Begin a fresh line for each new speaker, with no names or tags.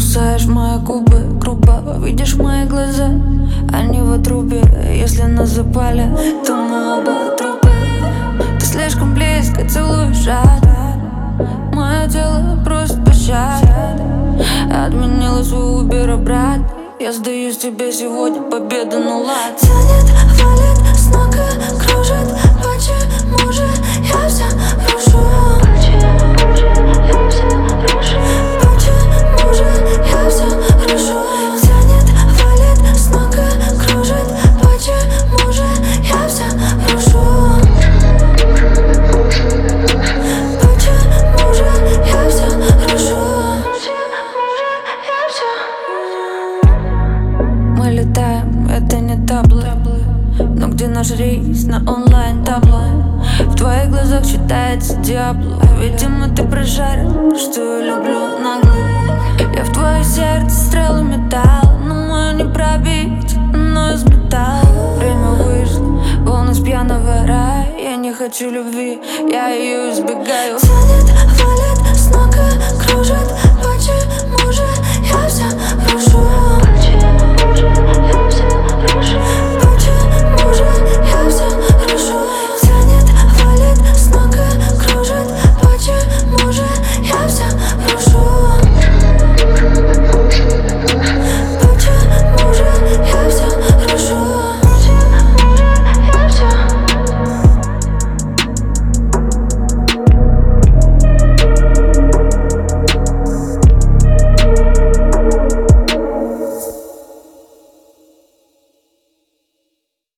Кусаешь мои губы грубо, видишь мои глаза, они в отрубе. Если нас запали, то мы оба трупы. Ты слишком близко целуешь жадно, мое тело просит пощады. Отменила свой Uber обратно. Я сдаюсь тебе сегодня, победа, ну ладно.
Тянет, валит, с ног и кружит. Почему же я все рушу? Почему же я все рушу? Тянет, валит, с ног и кружит. Почему же я все рушу? Почему же я все рушу?
Мы летаем, это не табло, но где наш рейс на онлайн табло? В твоих глазах читается Диабло. Видимо, ты прожарил, что я люблю наглых. Я в твое сердце стрелу металл, но мою не пробить, но из металла. Время вышло, волны с пьяного рая. Я не хочу любви, я ее избегаю.
Тянет, валит, с ног и кружит.